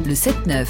Le 7-9.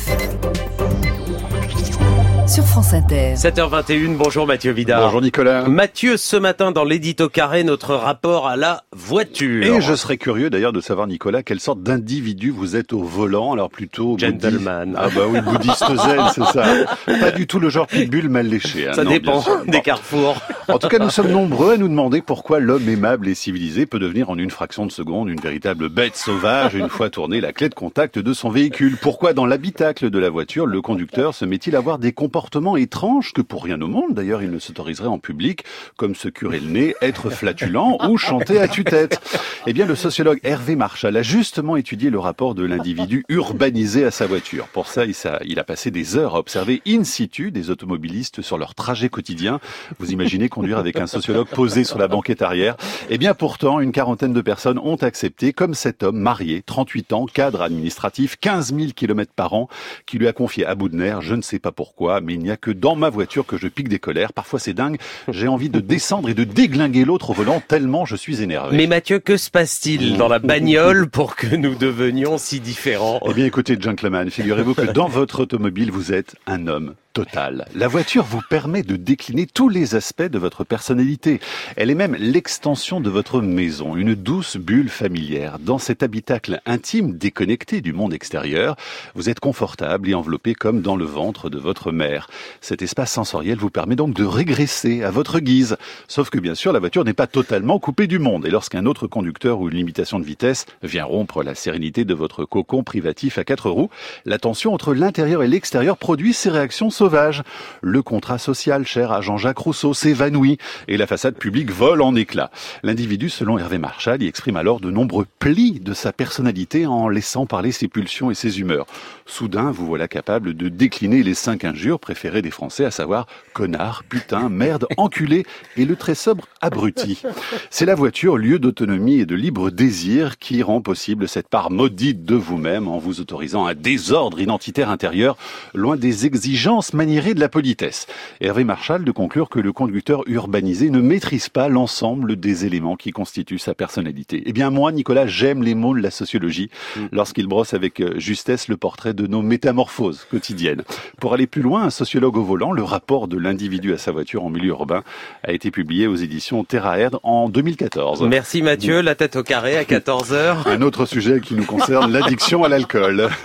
Sur France Inter. 7h21, bonjour Mathieu Vidard. Bonjour Nicolas. Mathieu, ce matin dans l'édito carré, notre rapport à la voiture. Et je serais curieux d'ailleurs de savoir, Nicolas, quelle sorte d'individu vous êtes au volant. Alors plutôt... Gentleman. Ah bah oui, bouddhiste zen, c'est ça. Pas du tout le genre pitbull mal léché. Ça dépend des carrefours. En tout cas, nous sommes nombreux à nous demander pourquoi l'homme aimable et civilisé peut devenir en une fraction de seconde une véritable bête sauvage une fois tourné la clé de contact de son véhicule. Pourquoi dans l'habitacle de la voiture, le conducteur se met-il à avoir des comportements étranges que pour rien au monde, d'ailleurs, il ne s'autoriserait en public, comme se curer le nez, être flatulent ou chanter à tue-tête. Eh bien, le sociologue Hervé Marchal a justement étudié le rapport de l'individu urbanisé à sa voiture. Pour ça, il a passé des heures à observer in situ des automobilistes sur leur trajet quotidien. Vous imaginez conduire avec un sociologue posé sur la banquette arrière? Eh bien, pourtant, une quarantaine de personnes ont accepté, comme cet homme marié, 38 ans, cadre administratif, 15 000 km par an, qui lui a confié à bout de nerfs, je ne sais pas pourquoi, mais il n'y a que dans ma voiture que je pique des colères. Parfois, c'est dingue. J'ai envie de descendre et de déglinguer l'autre au volant tellement je suis énervé. Mais Mathieu, que se passe-t-il dans la bagnole pour que nous devenions si différents? Eh bien, écoutez, gentleman, figurez-vous que dans votre automobile, vous êtes un homme total. La voiture vous permet de décliner tous les aspects de votre personnalité. Elle est même l'extension de votre maison, une douce bulle familière. Dans cet habitacle intime, déconnecté du monde extérieur, vous êtes confortable et enveloppé comme dans le ventre de votre mère. Cet espace sensoriel vous permet donc de régresser à votre guise. Sauf que bien sûr, la voiture n'est pas totalement coupée du monde. Et lorsqu'un autre conducteur ou une limitation de vitesse vient rompre la sérénité de votre cocon privatif à 4 roues, la tension entre l'intérieur et l'extérieur produit ces réactions sauvages. Le contrat social cher à Jean-Jacques Rousseau s'évanouit et la façade publique vole en éclats. L'individu, selon Hervé Marchal, y exprime alors de nombreux plis de sa personnalité en laissant parler ses pulsions et ses humeurs. Soudain, vous voilà capable de décliner les 5 injures préférées des Français, à savoir connard, putain, merde, enculé et le très sobre abruti. C'est la voiture, lieu d'autonomie et de libre désir, qui rend possible cette part maudite de vous-même en vous autorisant un désordre identitaire intérieur, loin des exigences maniérées de la politesse. Hervé Marchal de conclure que le conducteur urbanisé ne maîtrise pas l'ensemble des éléments qui constituent sa personnalité. Eh bien moi, Nicolas, j'aime les mots de la sociologie lorsqu'il brosse avec justesse le portrait de nos métamorphoses quotidiennes. Pour aller plus loin, un sociologue au volant, le rapport de l'individu à sa voiture en milieu urbain, a été publié aux éditions Terra Erd en 2014. Merci Mathieu, la tête au carré à 14h. Un autre sujet qui nous concerne, l'addiction à l'alcool.